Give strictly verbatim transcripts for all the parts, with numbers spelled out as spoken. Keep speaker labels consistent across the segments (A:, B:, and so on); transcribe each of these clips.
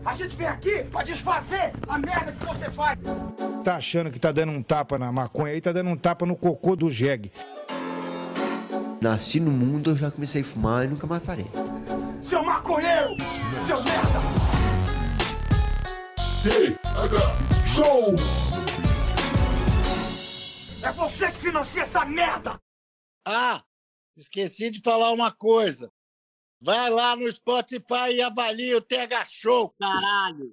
A: A gente vem aqui pra desfazer a merda que você faz.
B: Tá achando que tá dando um tapa na maconha aí, tá dando um tapa no cocô do jegue.
C: Nasci no mundo, eu já comecei a fumar e nunca mais parei.
A: Seu maconheiro! Seu merda!
D: T H Show!
A: É você que financia essa merda!
E: Ah, esqueci de falar uma coisa. Vai lá no Spotify e avalia o T H Show, caralho!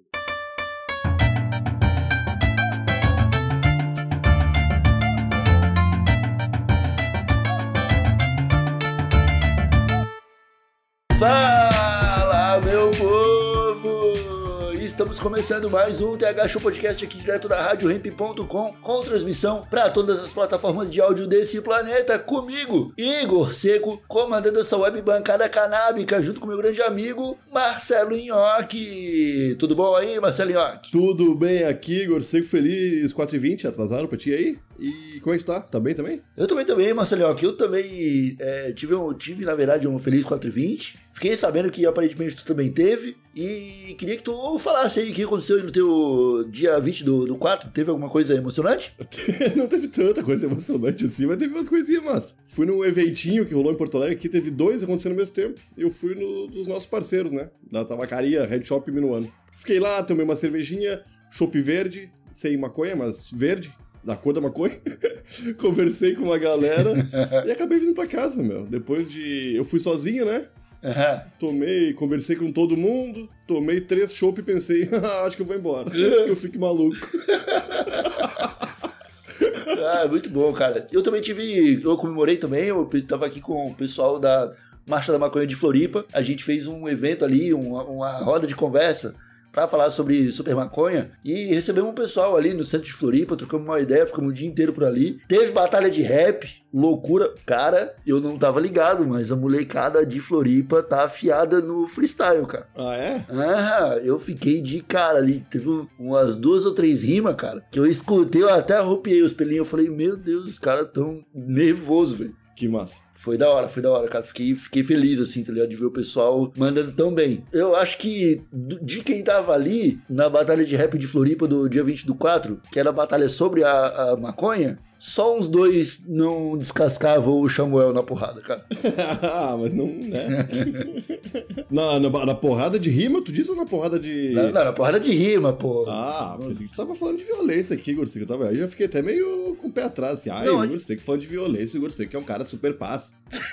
F: Fala, meu povo! Estamos começando mais um T H Show Podcast aqui direto da rádio hemp ponto com, com transmissão para todas as plataformas de áudio desse planeta, comigo, Igor Seco, comandando essa web bancada canábica, junto com meu grande amigo, Marcelo Nhoque. Tudo bom aí, Marcelo Nhoque?
G: Tudo bem aqui, Igor Seco, feliz quatro e vinte, atrasaram pra ti aí? E como é que tu tá? Tá bem também?
F: Eu também, também, Marcelo Nhoque. Eu também é, tive, um, tive, na verdade, um feliz quatro e vinte. Fiquei sabendo que aparentemente tu também teve. E queria que tu falasse aí o que aconteceu no teu dia vinte do, do quatro. Teve alguma coisa emocionante?
G: Não teve tanta coisa emocionante assim, mas teve umas coisinhas massa. Fui num eventinho que rolou em Porto Alegre, que teve dois acontecendo ao mesmo tempo. Eu fui no, dos nossos parceiros, né? Da tabacaria Red Shop Minuano. Fiquei lá, tomei uma cervejinha, chopp verde, sem maconha, mas verde. Da cor da maconha, conversei com uma galera e acabei vindo pra casa, meu. Depois de... Eu fui sozinho, né?
F: Uhum.
G: Tomei, conversei com todo mundo, tomei três chopp e pensei, ah, acho que eu vou embora, antes que eu fique maluco.
F: Ah, muito bom, cara. Eu também tive... Eu comemorei também, eu tava aqui com o pessoal da Marcha da Maconha de Floripa. A gente fez um evento ali, uma, uma roda de conversa pra falar sobre super maconha, e recebemos um pessoal ali no centro de Floripa, trocamos uma ideia, ficamos o dia inteiro por ali. Teve batalha de rap, loucura. Cara, eu não tava ligado, mas a molecada de Floripa tá afiada no freestyle, cara.
G: Ah, é?
F: Ah, eu fiquei de cara ali. Teve umas duas ou três rimas, cara, que eu escutei, eu até arrupiei os pelinhos. Eu falei, meu Deus, os caras tão nervosos, velho.
G: Que massa.
F: Foi da hora, foi da hora, cara. Fiquei, fiquei feliz, assim, tá ligado? De ver o pessoal mandando tão bem. Eu acho que de quem tava ali na batalha de rap de Floripa do dia vinte do quatro, que era a batalha sobre a, a maconha, só uns dois não descascavam o Samuel na porrada, cara.
G: Ah, mas não, né? na, na, na porrada de rima, tu disse ou na porrada de...
F: Não, não, na porrada de rima, pô.
G: Ah, pensei que tu tava falando de violência aqui, Igor Seco. Aí já fiquei até meio com o pé atrás, assim. Ah, Igor Seco falando de violência, Igor Seco é um cara super paz.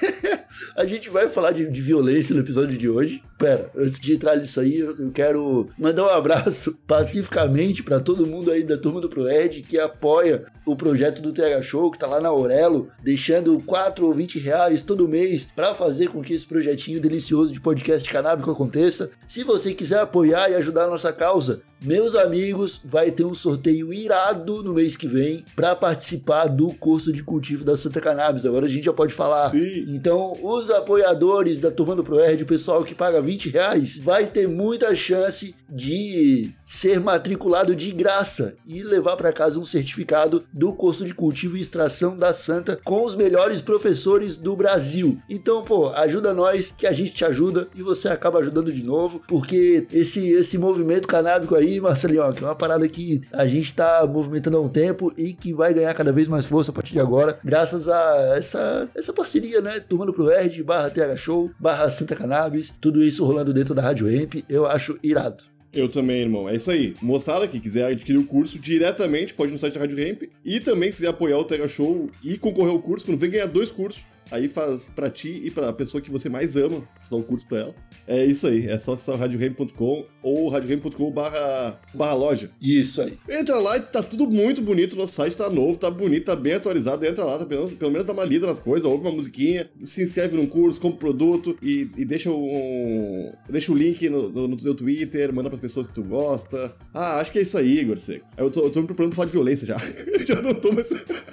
F: A gente vai falar de, de violência no episódio de hoje. Pera, antes de entrar nisso aí, eu quero mandar um abraço pacificamente pra todo mundo aí da turma do ProEd que apoia o projeto do T H Show, que tá lá na Aurelo, deixando quatro ou vinte reais todo mês pra fazer com que esse projetinho delicioso de podcast canábico aconteça. Se você quiser apoiar e ajudar a nossa causa, meus amigos, vai ter um sorteio irado no mês que vem pra participar do curso de cultivo da Santa Cannabis. Agora a gente já pode falar.
G: Sim.
F: Então, os apoiadores da turma do ProErd, o pessoal que paga vinte reais, vai ter muita chance de ser matriculado de graça e levar para casa um certificado do curso de cultivo e extração da Santa com os melhores professores do Brasil. Então, pô, ajuda nós que a gente te ajuda e você acaba ajudando de novo, porque esse, esse movimento canábico aí, Marcelinho, que é uma parada que a gente tá movimentando há um tempo e que vai ganhar cada vez mais força a partir de agora, graças a essa, essa parceria, né? Turma do ProErd, barra T H Show, barra Santa Cannabis, tudo isso rolando dentro da Rádio Hemp, eu acho irado.
G: Eu também, irmão. É isso aí. Moçada que quiser adquirir o curso diretamente, pode ir no site da Rádio Hemp. E também, se quiser apoiar o T H Show e concorrer ao curso, quando vem ganhar dois cursos, aí faz pra ti e pra pessoa que você mais ama, você dá um curso pra ela. É isso aí. É só acessar rádio hemp ponto com ou rádio hemp ponto com barra loja.
F: Isso aí.
G: Entra lá e tá tudo muito bonito. Nosso site tá novo, tá bonito, tá bem atualizado. Entra lá, tá, pelo, pelo menos dá uma lida nas coisas, ouve uma musiquinha, se inscreve num curso, compra um produto e, e deixa, um, deixa o link no, no, no teu Twitter, manda pras pessoas que tu gosta. Ah, acho que é isso aí, Igor Seco. Eu tô, eu tô me preparando pra falar de violência já. Já não tô mais...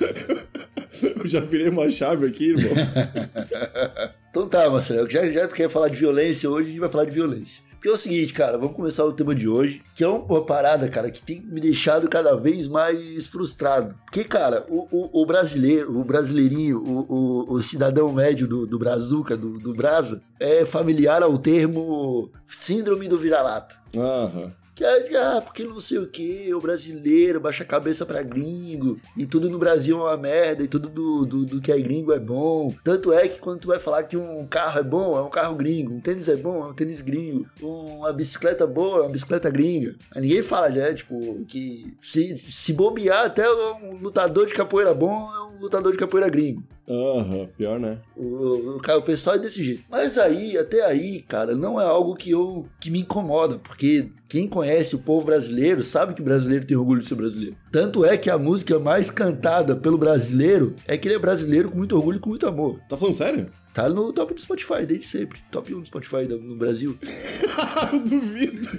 G: Eu já virei uma chave aqui, irmão.
F: Então tá, Marcelo, já, já tu quer falar de violência hoje, a gente vai falar de violência. Porque é o seguinte, cara, vamos começar o tema de hoje, que é uma parada, cara, que tem me deixado cada vez mais frustrado. Porque, cara, o, o, o brasileiro, o brasileirinho, o, o, o cidadão médio do, do Brazuca, do, do Brasa, é familiar ao termo síndrome do vira-lata.
G: Aham.
F: Que é, ah, porque não sei o que, o brasileiro baixa a cabeça pra gringo, e tudo no Brasil é uma merda, e tudo do, do, do que é gringo é bom. Tanto é que quando tu vai falar que um carro é bom, é um carro gringo, um tênis é bom, é um tênis gringo, uma bicicleta boa, é uma bicicleta gringa. Aí ninguém fala, né, tipo, que se, se bobear até um lutador de capoeira bom é um lutador de capoeira gringo.
G: Aham, uhum, pior, né?
F: O, o, o pessoal é desse jeito. Mas aí, até aí, cara, não é algo que, eu, que me incomoda, porque quem conhece o povo brasileiro sabe que o brasileiro tem orgulho de ser brasileiro. Tanto é que a música mais cantada pelo brasileiro é que ele é brasileiro com muito orgulho e com muito amor.
G: Tá falando sério?
F: Tá no top do Spotify, desde sempre. Top um do Spotify no Brasil.
G: Eu duvido.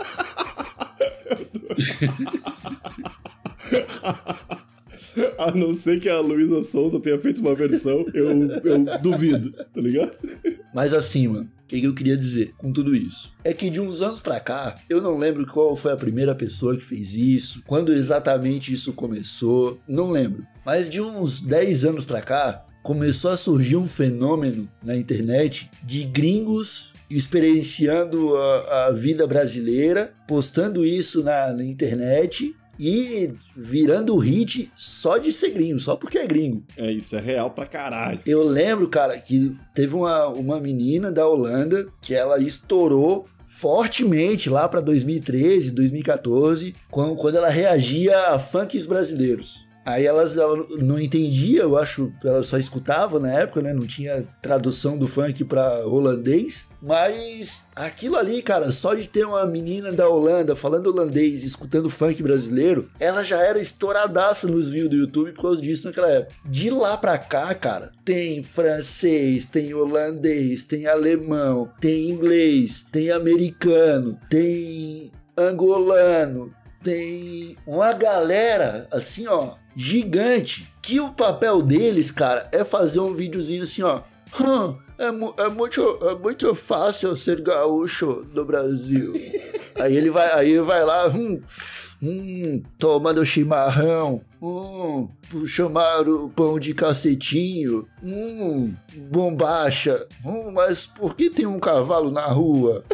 G: A não ser que a Luísa Sonza tenha feito uma versão, eu, eu duvido, tá ligado?
F: Mas assim, mano, o que, que eu queria dizer com tudo isso? É que de uns anos pra cá, eu não lembro qual foi a primeira pessoa que fez isso, quando exatamente isso começou, não lembro. Mas de uns dez anos pra cá, começou a surgir um fenômeno na internet de gringos experienciando a, a vida brasileira, postando isso na, na internet e virando hit só de ser gringo, só porque é gringo.
G: É, isso é real pra caralho.
F: Eu lembro, cara, que teve uma, uma menina da Holanda que ela estourou fortemente lá pra dois mil e treze, dois mil e quatorze, quando, quando ela reagia a funks brasileiros. Aí ela, ela não entendia, eu acho, ela só escutava na época, né? Não tinha tradução do funk pra holandês. Mas aquilo ali, cara, só de ter uma menina da Holanda falando holandês e escutando funk brasileiro, ela já era estouradaça nos views do YouTube por causa disso naquela época. De lá pra cá, cara, tem francês, tem holandês, tem alemão, tem inglês, tem americano, tem angolano, tem uma galera, assim, ó, gigante, que o papel deles, cara, é fazer um videozinho assim, ó. Hum, é, mu- é, muito, é muito fácil ser gaúcho do Brasil. Aí ele vai, aí ele vai lá, hum, hum, tomando chimarrão, hum, chamar o pão de cacetinho, hum, bombacha, hum, mas por que tem um cavalo na rua?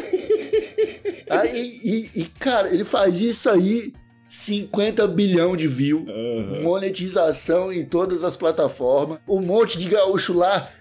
F: Aí, e, e, cara, ele faz isso aí, cinquenta bilhão de views, uhum. Monetização em todas as plataformas, um monte de gaúcho lá,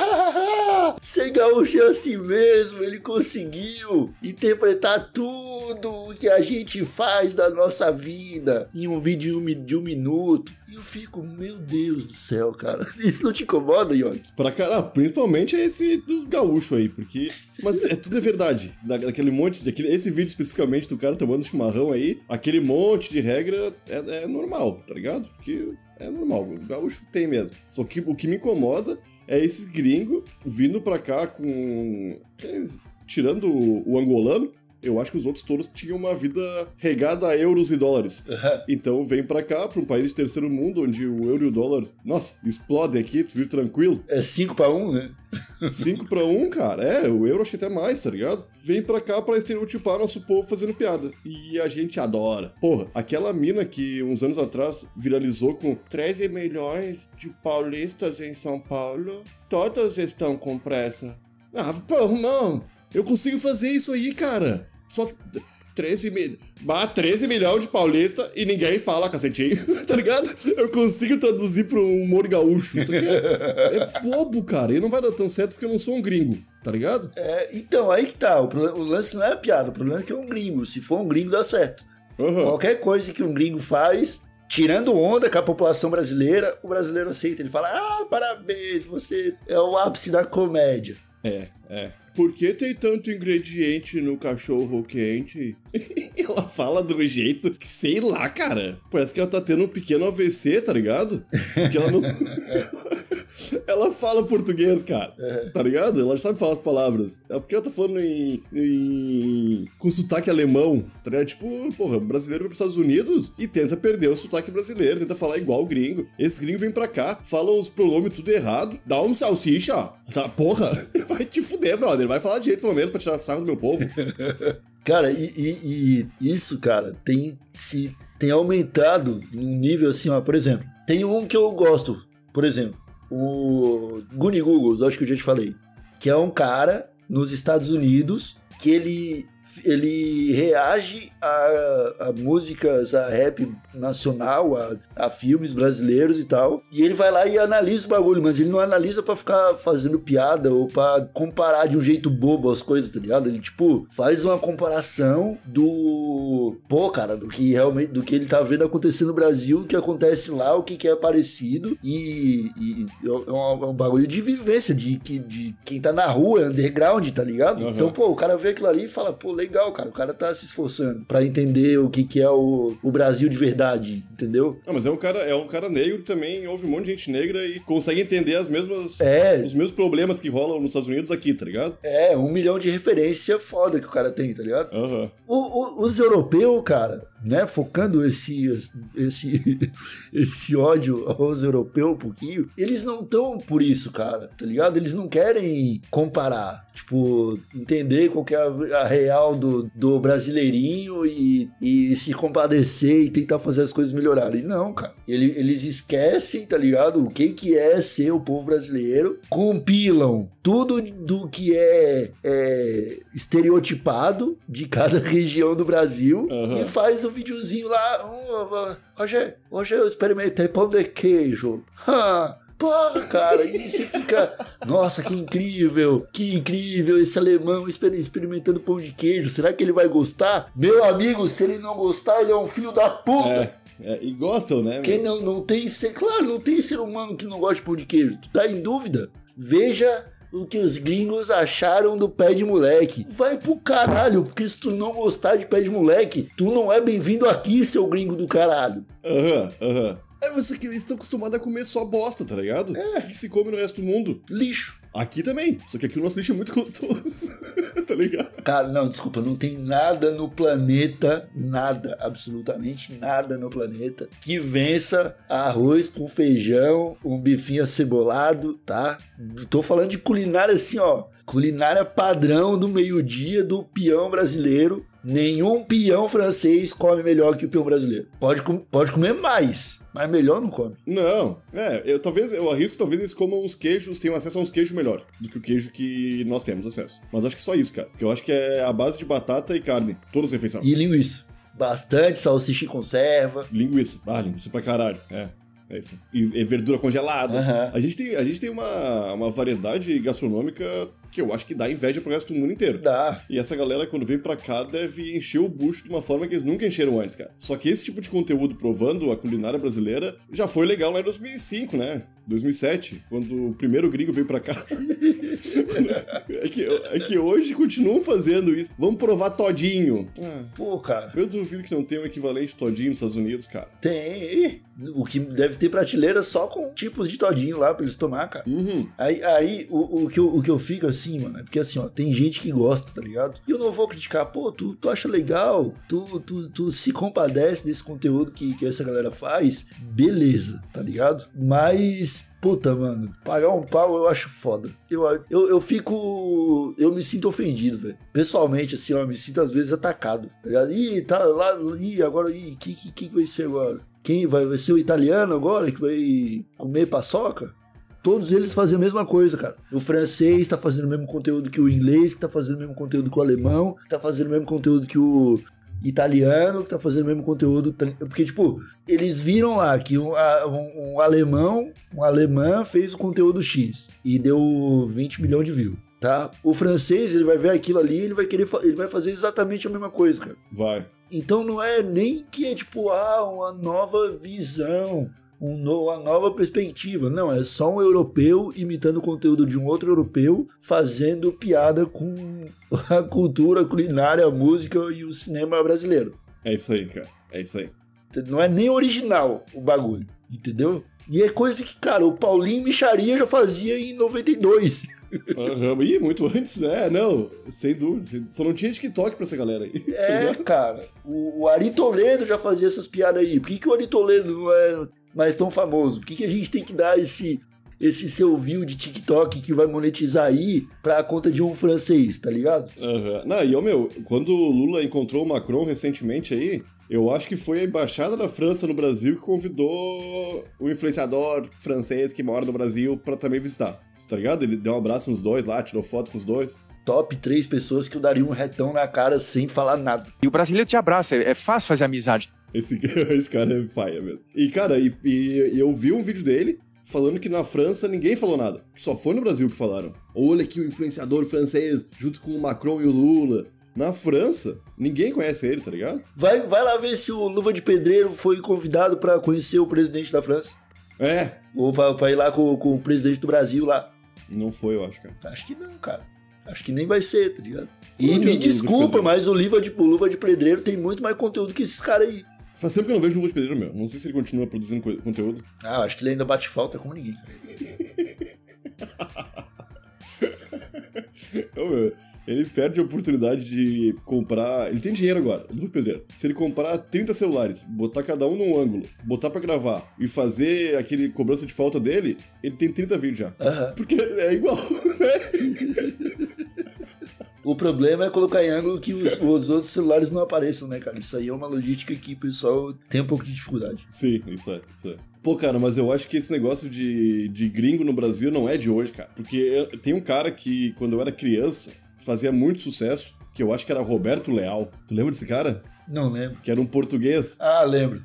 F: ser gaúcho é assim mesmo, ele conseguiu interpretar tudo o que a gente faz da nossa vida em um vídeo de um minuto. E eu fico, meu Deus do céu, cara, isso não te incomoda, Yogi?
G: Pra cara, principalmente esse do gaúcho aí, porque... Mas é, tudo é verdade, daquele monte, daquele, esse vídeo especificamente do cara tomando chimarrão aí, aquele monte de regra é, é normal, tá ligado? Porque é normal, o gaúcho tem mesmo. Só que o que me incomoda é esses gringos vindo pra cá com... Tirando o angolano, eu acho que os outros todos tinham uma vida regada a euros e dólares. Uhum. Então vem pra cá, pra um país de terceiro mundo, onde o euro e o dólar, nossa, explodem aqui, tu vive tranquilo.
F: É cinco pra um, né?
G: cinco pra um, cara. É, o euro acho que até mais, tá ligado? Vem pra cá pra estereotipar nosso povo fazendo piada. E a gente adora. Porra, aquela mina que uns anos atrás viralizou com treze milhões de paulistas em São Paulo, todos estão com pressa. Ah, porra, não. Eu consigo fazer isso aí, cara. Só treze mil... Bah, treze milhões de paulista e ninguém fala cacetinho, tá ligado? Eu consigo traduzir pro humor gaúcho. Isso aqui é, é bobo, cara. E não vai dar tão certo porque eu não sou um gringo, tá ligado?
F: É, então, aí que tá. O, o lance não é a piada. O problema é que é um gringo. Se for um gringo, dá certo. Uhum. Qualquer coisa que um gringo faz, tirando onda com a população brasileira, o brasileiro aceita. Ele fala, ah, parabéns, você é o ápice da comédia.
G: É, é. Por que tem tanto ingrediente no cachorro quente? Ela fala de um jeito que, sei lá, cara. Parece que ela tá tendo um pequeno A V C, tá ligado? Porque ela não... Ela fala português, cara. É. Tá ligado? Ela sabe falar as palavras. É porque ela tá falando em, em... com sotaque alemão, tá ligado? Tipo, porra, brasileiro vai pros Estados Unidos e tenta perder o sotaque brasileiro, tenta falar igual o gringo. Esses gringos vêm pra cá, falam os pronomes tudo errado, dá um salsicha, tá? Porra, vai te fuder, brother. Vai falar de jeito, pelo menos, pra tirar sarro do meu povo.
F: Cara, e, e, e isso, cara, tem, se, tem aumentado num nível assim, ó, por exemplo, tem um que eu gosto, por exemplo, o Guni Googles, acho que eu já te falei, que é um cara nos Estados Unidos que ele, ele reage a, a músicas, a rap nacional, a, a filmes brasileiros e tal, e ele vai lá e analisa o bagulho, mas ele não analisa pra ficar fazendo piada ou pra comparar de um jeito bobo as coisas, tá ligado? Ele, tipo, faz uma comparação do... Pô, cara, do que realmente, do que ele tá vendo acontecer no Brasil, o que acontece lá, o que, que é parecido, e, e é, um, é um bagulho de vivência, de, de, de quem tá na rua, underground, tá ligado? Uhum. Então, pô, o cara vê aquilo ali e fala, pô, legal, cara, o cara tá se esforçando pra entender o que, que é o, o Brasil de verdade, entendeu?
G: Não, mas é um cara, é um cara negro também, ouve um monte de gente negra e consegue entender as mesmas,
F: é.
G: os mesmos problemas que rolam nos Estados Unidos aqui, tá ligado?
F: É, um milhão de referência foda que o cara tem, tá ligado?
G: Uhum.
F: O, o, os europeus, cara, né, focando esse, esse, esse ódio aos europeus um pouquinho, eles não estão por isso, cara, tá ligado? Eles não querem comparar, tipo, entender qual que é a, a real do, do brasileirinho e, e se compadecer e tentar fazer as coisas melhorarem. Não, cara. Ele, eles esquecem, tá ligado? O que, que é ser o povo brasileiro, compilam tudo do que é, é estereotipado de cada região do Brasil uhum. e faz o videozinho lá. Hoje, hoje eu experimentei pão de queijo. Ha! Porra, cara, e você fica... Nossa, que incrível, que incrível esse alemão experimentando pão de queijo. Será que ele vai gostar? Meu amigo, se ele não gostar, ele é um filho da puta.
G: É, é, e gostam, né?
F: Quem não, não tem ser... Claro, não tem ser humano que não gosta de pão de queijo. Tu tá em dúvida? Veja o que os gringos acharam do pé de moleque. Vai pro caralho, porque se tu não gostar de pé de moleque, tu não é bem-vindo aqui, seu gringo do caralho.
G: Aham, uhum, aham. Uhum. É, mas eles estão acostumados a comer só bosta, tá ligado? É. O que se come no resto do mundo?
F: Lixo.
G: Aqui também, só que aqui o nosso lixo é muito gostoso, tá ligado?
F: Cara, não, desculpa, não tem nada no planeta, nada, absolutamente nada no planeta que vença arroz com feijão, um bifinho acebolado, tá? Tô falando de culinária assim, ó, culinária padrão do meio-dia do peão brasileiro. Nenhum peão francês come melhor que o peão brasileiro. Pode, com, pode comer mais, mas melhor não come.
G: Não, é, eu talvez, eu arrisco que talvez eles comam uns queijos, tenham acesso a uns queijos melhor do que o queijo que nós temos acesso. Mas acho que só isso, cara. Porque eu acho que é a base de batata e carne, todas as refeições.
F: E linguiça. Bastante salsicha em conserva.
G: Linguiça. Ah, linguiça pra caralho, é. É isso. E, e verdura congelada. Uhum. A gente tem, a gente tem uma, uma variedade gastronômica que eu acho que dá inveja pro resto do mundo inteiro.
F: Dá.
G: E essa galera, quando vem pra cá, deve encher o bucho de uma forma que eles nunca encheram antes, cara. Só que esse tipo de conteúdo provando a culinária brasileira já foi legal lá em dois mil e cinco, né? dois mil e sete, quando o primeiro gringo veio pra cá. é, que, é que hoje continuam fazendo isso. Vamos provar todinho.
F: Ah, pô, cara.
G: Eu duvido que não tenha um equivalente todinho nos Estados Unidos, cara.
F: Tem. O que deve ter prateleira só com tipos de todinho lá pra eles tomar, cara.
G: Uhum.
F: Aí, aí o, o, que eu, o que eu fico assim, mano, é porque assim, ó, tem gente que gosta, tá ligado? E eu não vou criticar, pô, tu, tu acha legal, tu, tu, tu se compadece desse conteúdo que, que essa galera faz, beleza, tá ligado? Mas... Puta, mano, pagar um pau eu acho foda. Eu, eu, eu fico... Eu me sinto ofendido, velho. Pessoalmente, assim, ó, eu me sinto às vezes atacado. Tá ligado? Ih, tá lá... Ih, agora... Ih, que, que, que vai ser agora? Quem vai, vai ser o italiano agora que vai comer paçoca? Todos eles fazem a mesma coisa, cara. O francês tá fazendo o mesmo conteúdo que o inglês, que tá fazendo o mesmo conteúdo que o alemão, que tá fazendo o mesmo conteúdo que o... italiano, que tá fazendo o mesmo conteúdo, porque, tipo, eles viram lá que um, um, um alemão, um alemã fez o conteúdo X e deu vinte milhões de views, tá? O francês, ele vai ver aquilo ali, ele vai querer, ele vai fazer exatamente a mesma coisa, cara.
G: Vai.
F: Então não é nem que é, tipo, ah, uma nova visão, um no, uma nova perspectiva. Não, é só um europeu imitando o conteúdo de um outro europeu, fazendo piada com a cultura, a culinária, a música e o cinema brasileiro.
G: É isso aí, cara. É isso aí.
F: Não é nem original o bagulho. entendeu? E é coisa que, cara, o Paulinho Micharia já fazia em noventa e dois.
G: Uhum. Ih, muito antes, é, não, sem dúvida. Só não tinha TikTok pra essa galera aí.
F: É, cara, o, o Ari Toledo já fazia essas piadas aí. Por que, que o Ari Toledo não é mais tão famoso? Por que, que a gente tem que dar esse, esse seu view de TikTok que vai monetizar aí pra conta de um francês, tá ligado?
G: Uhum. Não, e, ó, meu, quando o Lula encontrou o Macron recentemente aí, eu acho que foi a embaixada da França no Brasil que convidou o influenciador francês que mora no Brasil pra também visitar, tá ligado? Ele deu um abraço nos dois lá, tirou foto com os dois.
F: Top três pessoas que eu daria um retão na cara sem falar nada.
H: E o brasileiro te abraça, é fácil fazer amizade.
G: Esse, esse cara é paia mesmo. E, cara, e, e eu vi um vídeo dele falando que na França ninguém falou nada. Só foi no Brasil que falaram. Olha aqui o influenciador francês, junto com o Macron e o Lula. Na França, ninguém conhece ele, tá ligado?
F: Vai, vai lá ver se o Luva de Pedreiro foi convidado pra conhecer o presidente da França.
G: É.
F: Ou pra, pra ir lá com, com o presidente do Brasil lá.
G: Não foi, eu acho, cara.
F: Acho que não, cara. Acho que nem vai ser, tá ligado?
G: Qual
F: E
G: é o
F: me
G: Luva de
F: desculpa,
G: Pedreiro?
F: mas o Luva de, o Luva de Pedreiro tem muito mais conteúdo que esses caras aí.
G: Faz tempo que eu não vejo o Luva de Pedreiro, meu. Não sei se ele continua produzindo co- conteúdo.
F: Ah, acho que ele ainda bate falta como ninguém.
G: Ô, meu, ele perde a oportunidade de comprar... Ele tem dinheiro agora, Luva de Pedreiro. Se ele comprar trinta celulares, botar cada um num ângulo, botar pra gravar e fazer aquele cobrança de falta dele, ele tem trinta vídeos já.
F: Aham.
G: Porque é igual, né?
F: O problema é colocar em ângulo que os, os outros celulares não apareçam, né, cara? Isso aí é uma logística que o pessoal tem um pouco de dificuldade.
G: Sim, isso é, isso é. Pô, cara, mas eu acho que esse negócio de, de gringo no Brasil não é de hoje, cara. Porque eu- tem um cara que, quando eu era criança, fazia muito sucesso, que eu acho que era Roberto Leal. Tu lembra desse cara?
F: Não lembro.
G: Que era um português.
F: Ah, lembro.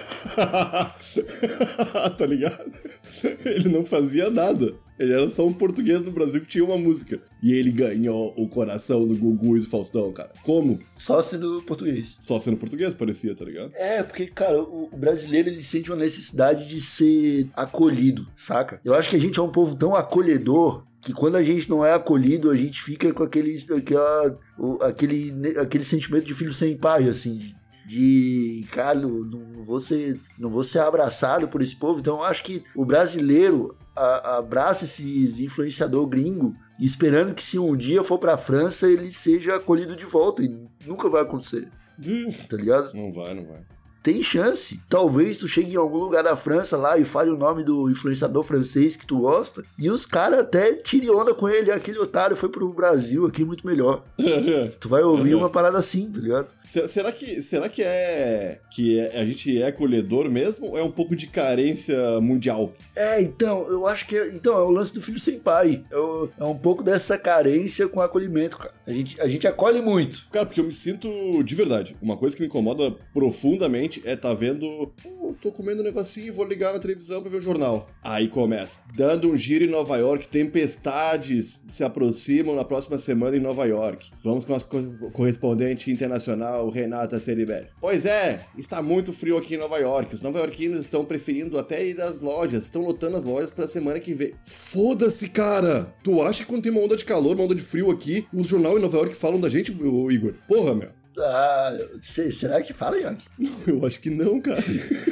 G: Tá ligado? Ele não fazia nada. Ele era só um português no Brasil que tinha uma música. E ele ganhou o coração do Gugu e do Faustão, cara. Como?
F: Só sendo português.
G: Só sendo português, parecia, tá ligado?
F: É, porque, cara, o, o brasileiro, ele sente uma necessidade de ser acolhido, saca? Eu acho que a gente é um povo tão acolhedor que quando a gente não é acolhido, a gente fica com aquele, aquela, o- aquele, aquele sentimento de filho sem pai, assim, de, cara, não não vou ser, não vou ser abraçado por esse povo. Então eu acho que o brasileiro a- abraça esse influenciador gringo esperando que se um dia for pra França, ele seja acolhido de volta, e nunca vai acontecer, tá ligado?
G: Não vai, não vai.
F: Tem chance. Talvez tu chegue em algum lugar da França lá e fale o nome do influenciador francês que tu gosta e os caras até tirem onda com ele. Aquele otário foi pro Brasil, aqui é muito melhor. Tu vai ouvir uma parada assim, tá ligado?
G: Se- Será que, será que é que é- a gente é acolhedor mesmo ou é um pouco de carência mundial?
F: É, então, eu acho que é, então, é o lance do filho sem pai. É, o- é um pouco dessa carência com acolhimento, cara. A gente, a gente acolhe muito.
G: Cara, porque eu me sinto de verdade. Uma coisa que me incomoda profundamente é tá vendo. Oh, tô comendo um negocinho e vou ligar na televisão pra ver o jornal. Aí começa. Dando um giro em Nova York, tempestades se aproximam na próxima semana em Nova York. Vamos com a co- correspondente internacional, Renata Ceribelli. Pois é, está muito frio aqui em Nova York. Os nova-iorquinos estão preferindo até ir às lojas, estão lotando as lojas pra semana que vem. Foda-se, cara! Tu acha que quando tem uma onda de calor, uma onda de frio aqui, os jornais em Nova York falam da gente, ô Igor? Porra, meu.
F: Ah, se- será que fala, Yankee?
G: Eu acho que não, cara.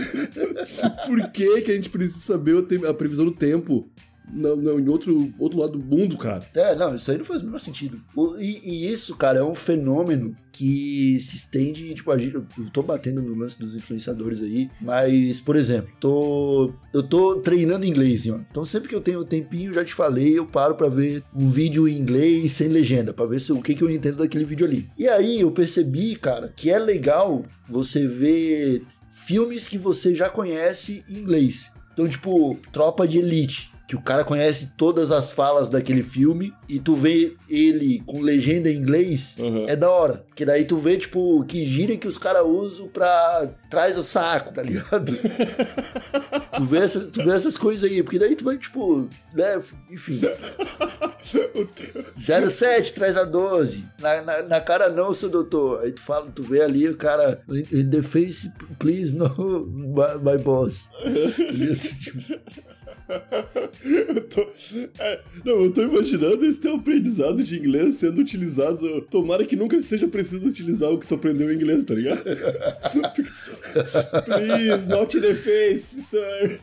G: Por que que a gente precisa saber o tem- a previsão do tempo não, não, em outro, outro lado do mundo, cara?
F: É, não, isso aí não faz o menor sentido. O- e, e isso, cara, é um fenômeno que se estende, tipo, a gente, eu tô batendo no lance dos influenciadores aí, mas, por exemplo, tô, eu tô treinando inglês, ó. Então sempre que eu tenho um tempinho, já te falei, eu paro pra ver um vídeo em inglês sem legenda, pra ver se, o que, que eu entendo daquele vídeo ali. E aí eu percebi, cara, que é legal você ver filmes que você já conhece em inglês. Então, tipo, Tropa de Elite, que o cara conhece todas as falas daquele filme e tu vê ele com legenda em inglês,
G: Uhum.
F: é da hora. Porque daí tu vê, tipo, que gíria que os caras usam pra trás o saco, tá ligado? tu, vê essa, tu vê essas coisas aí, porque daí tu vai, tipo, né, enfim. zero sete, traz a doze. Na, na, na cara não, seu doutor. Aí tu fala, tu vê ali o cara, in the face, please, no, my, my boss. Tipo,
G: eu tô, é, não, eu tô imaginando esse teu aprendizado de inglês sendo utilizado. Tomara que nunca seja preciso utilizar o que tu aprendeu em inglês, tá ligado? Please, not in the face, sir.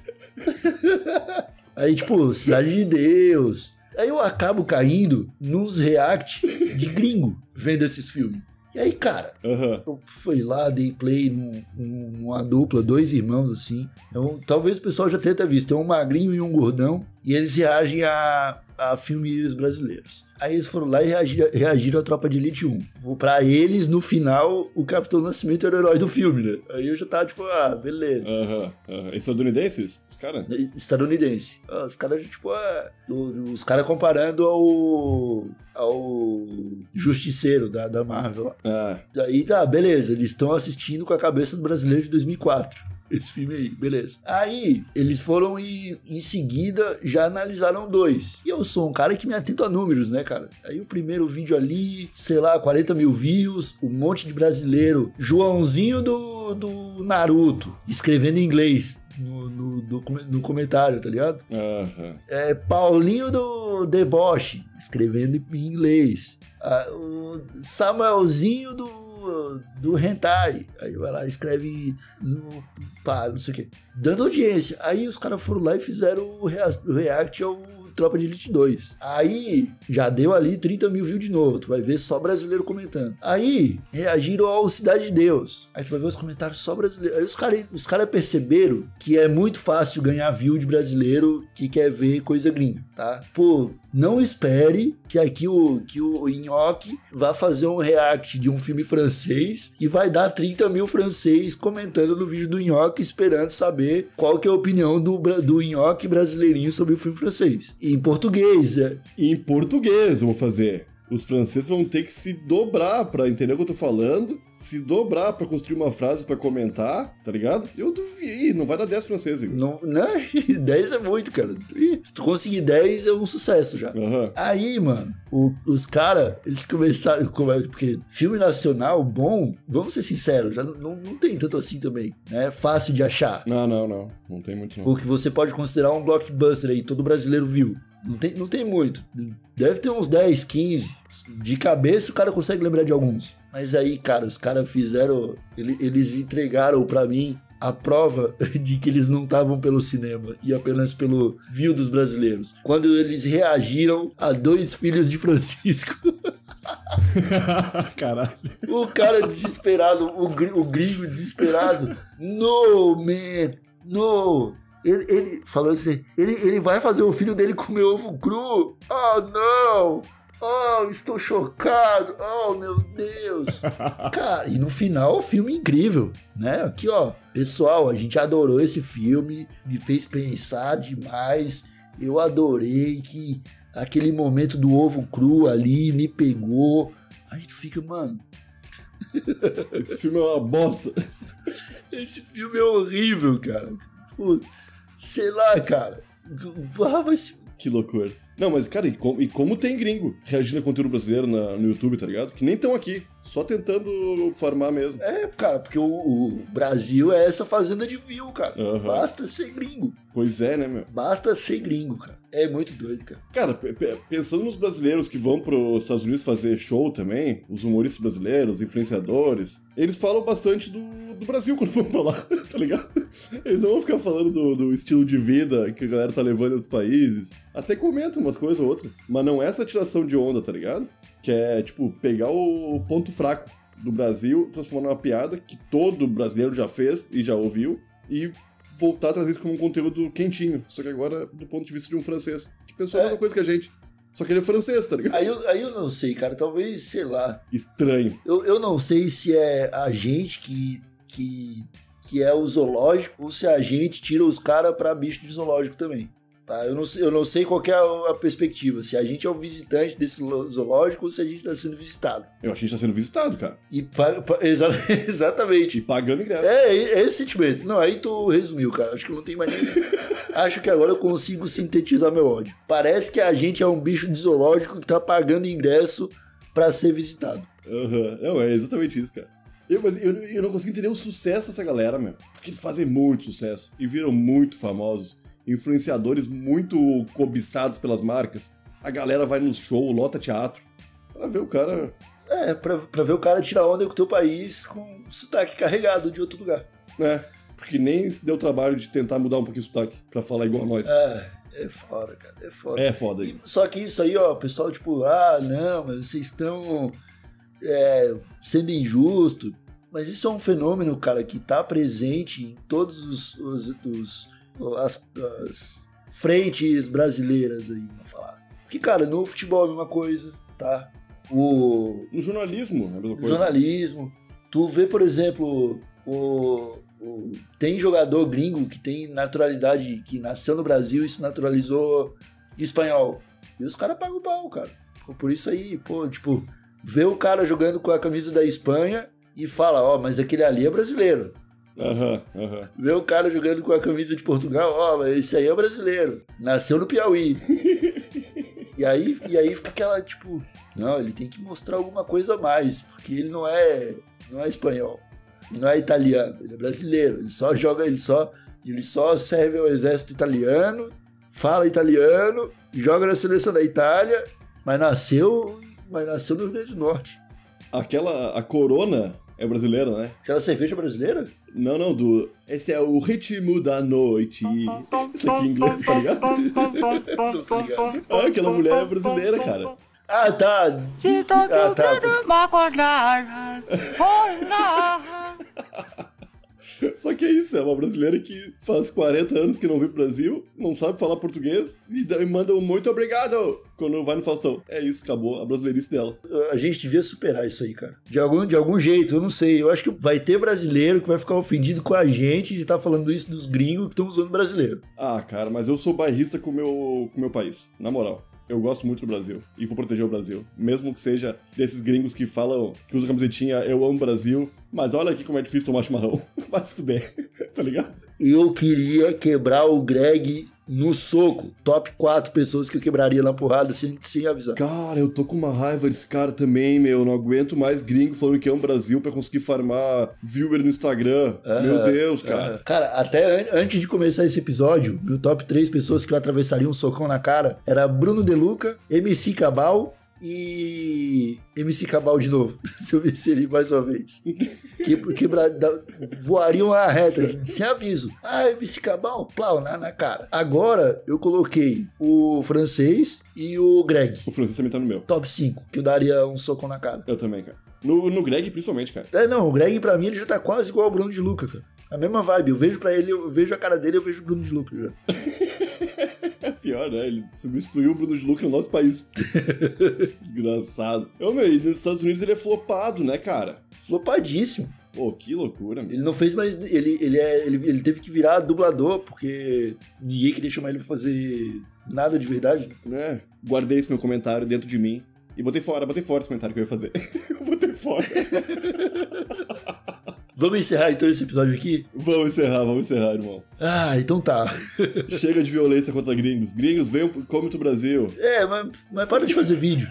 F: Aí, tipo, Cidade de Deus. Aí eu acabo caindo nos react de gringo vendo esses filmes. E aí, cara,
G: uhum.
F: eu fui lá, dei play num, numa dupla, dois irmãos, assim. Eu, talvez o pessoal já tenha até visto. Tem um magrinho e um gordão. E eles reagem a, a filmes brasileiros. Aí eles foram lá e reagiram, reagiram à Tropa de Elite um. Pra eles, no final, o Capitão Nascimento era o herói do filme, né? Aí eu já tava tipo, ah, beleza.
G: Aham, uhum, uhum. Estadunidenses? Os caras?
F: Estadunidense. Ah, os caras, tipo, ah, os caras comparando ao... ao Justiceiro da, da Marvel.
G: Ah.
F: Aí tá, beleza. Eles estão assistindo com a cabeça do brasileiro de dois mil e quatro. Esse filme aí, beleza. Aí, eles foram e em seguida já analisaram dois. E eu sou um cara que me atento a números, né, cara? Aí o primeiro vídeo ali, sei lá, quarenta mil views, um monte de brasileiro. Joãozinho do, do Naruto, escrevendo em inglês. No, no, no, no comentário, tá ligado?
G: Uhum.
F: É, Paulinho do Deboche, escrevendo em inglês. Ah, o Samuelzinho do do Hentai, aí vai lá, escreve no, pá, não sei o que, dando audiência. Aí os caras foram lá e fizeram o, rea- o react ao Tropa de Elite dois. Aí já deu ali trinta mil views de novo, tu vai ver só brasileiro comentando. Aí reagiram ao Cidade de Deus, aí tu vai ver os comentários só brasileiros. Aí os caras os cara perceberam que é muito fácil ganhar view de brasileiro que quer ver coisa gringa, tá? Pô, não espere que aqui o, que o Nhoque vá fazer um react de um filme francês e vai dar trinta mil francês comentando no vídeo do Nhoque, esperando saber qual que é a opinião do, do Nhoque brasileirinho sobre o filme francês. E em português, é.
G: E em português eu vou fazer. Os franceses vão ter que se dobrar pra entender o que eu tô falando, se dobrar pra construir uma frase pra comentar, tá ligado? Eu duvido, não vai dar dez franceses.
F: Não, não, dez é muito, cara. Se tu conseguir dez, é um sucesso já.
G: Uhum.
F: Aí, mano, o, os caras, eles começaram, porque filme nacional bom, vamos ser sinceros, já não, não tem tanto assim também, né? Fácil de achar.
G: Não, não, não. Não tem muito, não.
F: O que você pode considerar um blockbuster aí, todo brasileiro viu. Não tem, não tem muito. Deve ter uns dez, quinze. De cabeça o cara consegue lembrar de alguns. Mas aí, cara, os caras fizeram... Eles entregaram pra mim a prova de que eles não estavam pelo cinema e apenas pelo view dos brasileiros. Quando eles reagiram a Dois Filhos de Francisco.
G: Caralho.
F: O cara desesperado, o, gr- o gringo desesperado. No, man, no... Ele, ele falou assim, ele, ele vai fazer o filho dele comer ovo cru? Oh, não! Oh, estou chocado! Oh, meu Deus! Cara, e no final, o filme incrível, né? Aqui, ó, pessoal, a gente adorou esse filme, me fez pensar demais, eu adorei que aquele momento do ovo cru ali me pegou. Aí tu fica, mano...
G: Esse filme é uma bosta.
F: Esse filme é horrível, cara. Pô, sei lá, cara. Ah, vai se...
G: Que loucura. Não, mas, cara, e como, e como tem gringo reagindo a conteúdo brasileiro na, no YouTube, tá ligado? Que nem estão aqui, só tentando farmar mesmo.
F: É, cara, porque o, o Brasil é essa fazenda de view, cara.
G: Uhum.
F: Basta ser gringo.
G: Pois é, né, meu?
F: Basta ser gringo, cara. É muito doido, cara.
G: Cara, p- p- pensando nos brasileiros que vão pros Estados Unidos fazer show também, os humoristas brasileiros, os influenciadores, eles falam bastante do, do Brasil quando vão pra lá, tá ligado? Eles não vão ficar falando do, do estilo de vida que a galera tá levando em outros países. Até comentam umas coisas ou outras. Mas não é essa tiração de onda, tá ligado? Que é, tipo, pegar o ponto fraco do Brasil, transformar numa piada que todo brasileiro já fez e já ouviu, e voltar a trazer isso como um conteúdo quentinho. Só que agora, do ponto de vista de um francês, que pensou a mesma coisa que a gente. Só que ele é francês, tá ligado?
F: Aí eu, aí eu não sei, cara. Talvez, sei lá.
G: Estranho.
F: Eu, eu não sei se é a gente que, que, que é o zoológico ou se a gente tira os caras pra bicho de zoológico também. Tá? Eu, não sei, eu não sei qual que é a, a perspectiva. Se a gente é o visitante desse zoológico ou se a gente tá sendo visitado.
G: Eu acho que a gente tá sendo visitado, cara.
F: E pa, pa, exa, exatamente.
G: E pagando ingresso.
F: É, é, é esse sentimento. Não, aí tu resumiu, cara. Acho que não tem mais nem... Acho que agora eu consigo sintetizar meu ódio. Parece que a gente é um bicho de zoológico que tá pagando ingresso pra ser visitado.
G: Aham. Uhum. Não, é exatamente isso, cara. Eu, mas eu, eu não consigo entender o sucesso dessa galera, meu. Porque eles fazem muito sucesso e viram muito famosos. influenciadores muito cobiçados pelas marcas. A galera vai no show, lota teatro, pra ver o cara...
F: É, pra, pra ver o cara tirar onda com o teu país com sotaque carregado de outro lugar.
G: É, porque nem se deu trabalho de tentar mudar um pouquinho o sotaque pra falar igual a nós.
F: É, é foda, cara, é foda.
G: É foda.
F: E, só que isso aí, ó, o pessoal tipo, ah, não, mas vocês estão é, sendo injusto. Mas isso é um fenômeno, cara, que tá presente em todos os, os, os as, as frentes brasileiras aí, vamos falar. Porque, cara, no futebol é a mesma coisa, tá? O...
G: No jornalismo é a mesma coisa.
F: Jornalismo. Tu vê, por exemplo, o, o... tem jogador gringo que tem naturalidade, que nasceu no Brasil e se naturalizou espanhol. E os caras pagam o pau, cara. Por isso aí, pô, tipo, vê o cara jogando com a camisa da Espanha e fala, ó, oh, mas aquele ali é brasileiro.
G: Aham, uhum, aham. Uhum.
F: Vê o cara jogando com a camisa de Portugal, ó, oh, mas esse aí é brasileiro. Nasceu no Piauí. e, aí, e aí fica aquela, tipo... Não, ele tem que mostrar alguma coisa a mais, porque ele não é, não é espanhol, ele não é italiano, ele é brasileiro, ele só joga, ele só, ele só serve ao exército italiano, fala italiano, joga na seleção da Itália, mas nasceu, mas nasceu no Rio Grande do Norte.
G: Aquela, a Corona é brasileira, né?
F: Aquela cerveja brasileira?
G: Não, não, do... Esse é o ritmo da noite. Isso aqui em inglês, tá ligado?
F: Não tô ligado.
G: Ah, aquela mulher é brasileira, cara.
F: Ah, tá. Ah, tá.
G: Só que é isso, é uma brasileira que faz quarenta anos que não veio pro Brasil, não sabe falar português e manda um muito obrigado quando vai no Faustão. É isso, acabou a brasileirice dela.
F: A gente devia superar isso aí, cara. De algum, de algum jeito, eu não sei. Eu acho que vai ter brasileiro que vai ficar ofendido com a gente de estar tá falando isso dos gringos que estão usando brasileiro.
G: Ah, cara, mas eu sou bairrista com o meu, com o meu país, na moral. Eu gosto muito do Brasil e vou proteger o Brasil. Mesmo que seja desses gringos que falam, que usam camisetinha eu amo o Brasil, mas olha aqui como é difícil tomar chimarrão. Vai se fuder, tá ligado?
F: Eu queria quebrar o Greg no soco. Top quatro pessoas que eu quebraria na porrada sem, sem avisar.
G: Cara, eu tô com uma raiva desse cara também, meu. Não aguento mais gringo falando que é um Brasil pra conseguir farmar viewer no Instagram. Ah, meu Deus, cara.
F: Ah. Cara, até an- antes de começar esse episódio, meu top três pessoas que eu atravessaria um socão na cara era Bruno De Luca, M C Cabal e M C Cabal de novo. Se eu visse ele mais uma vez. Que, quebra, da, voariam a reta, sem aviso. Ah, M C Cabal, plau, na, na cara. Agora, eu coloquei o francês e o Greg.
G: O francês também tá no meu.
F: Top cinco, que eu daria um socão na cara.
G: Eu também, cara. No, no Greg, principalmente, cara.
F: É, não, o Greg, pra mim, ele já tá quase igual ao Bruno de Luca, cara. A mesma vibe. Eu vejo pra ele, eu vejo a cara dele, eu vejo o Bruno de Luca já.
G: É pior, né? Ele substituiu o Bruno de Luca no nosso país. Desgraçado. Ô, meu, e nos Estados Unidos ele é flopado, né, cara?
F: Flopadíssimo.
G: Pô, que loucura, meu.
F: Ele não fez mais... Ele, ele, é, ele, ele teve que virar dublador, porque ninguém queria chamar ele pra fazer nada de verdade.
G: É, guardei esse meu comentário dentro de mim e botei fora, botei fora esse comentário que eu ia fazer. Eu botei fora.
F: Vamos encerrar então esse episódio aqui?
G: Vamos encerrar, vamos encerrar, irmão.
F: Ah, então tá.
G: Chega de violência contra gringos. Gringos, venham, come do Brasil.
F: É, mas, mas para de fazer vídeo.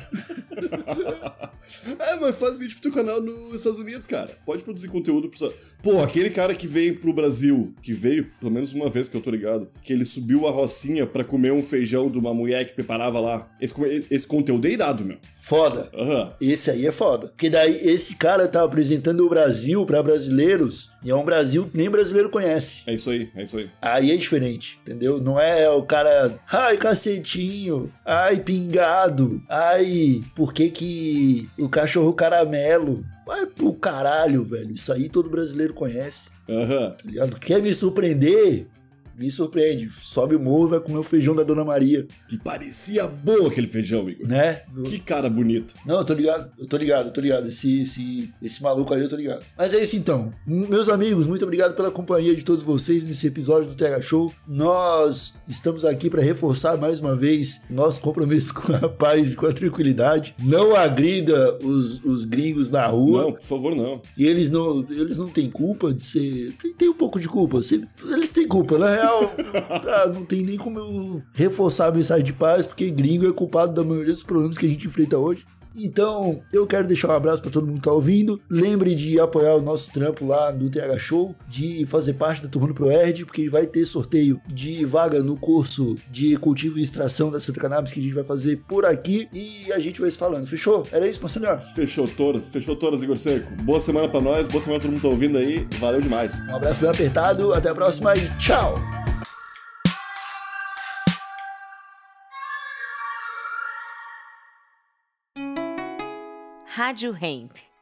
G: É, mas faz vídeo pro teu canal nos Estados Unidos, cara. Pode produzir conteúdo pro... Pô, aquele cara que veio pro Brasil, que veio pelo menos uma vez que eu tô ligado, que ele subiu a rocinha pra comer um feijão de uma mulher que preparava lá. Esse, esse conteúdo é irado, meu.
F: Foda.
G: Uhum.
F: Esse aí é foda. Porque daí esse cara tá apresentando o Brasil pra brasileiros e é um Brasil que nem brasileiro conhece.
G: É isso aí, é isso aí.
F: Aí é diferente, entendeu? Não é o cara, ai, cacetinho, ai, pingado, ai, por que que o cachorro caramelo? Vai pro caralho, velho. Isso aí todo brasileiro conhece.
G: Aham. Uhum.
F: Tá ligado? Quer me surpreender? Me surpreende. Sobe o morro e vai comer o feijão da Dona Maria.
G: Que parecia bom aquele feijão, Igor.
F: Né?
G: Que cara bonito.
F: Não, eu tô ligado. Eu tô ligado, eu tô ligado. Esse, esse, esse maluco aí eu tô ligado. Mas é isso então. Meus amigos, muito obrigado pela companhia de todos vocês nesse episódio do T H Show. Nós estamos aqui pra reforçar mais uma vez nosso compromisso com a paz e com a tranquilidade. Não agrida os, os gringos na rua.
G: Não, por favor, não.
F: E eles não, eles não têm culpa de ser... Tem, tem um pouco de culpa. Eles têm culpa, né? Ah, não tem nem como eu reforçar a mensagem de paz, porque gringo é culpado da maioria dos problemas que a gente enfrenta hoje. Então, eu quero deixar um abraço para todo mundo que tá ouvindo. Lembre de apoiar o nosso trampo lá do T H Show, de fazer parte da turma do ProErd, porque vai ter sorteio de vaga no curso de cultivo e extração da Santa Cannabis que a gente vai fazer por aqui e a gente vai se falando. Fechou? Era isso, Marcelinho?
G: Fechou todas, fechou todas, Igor Seco. Boa semana pra nós, boa semana pra todo mundo que tá ouvindo aí. Valeu demais.
F: Um abraço bem apertado, até a próxima e tchau!
I: Rádio Hemp.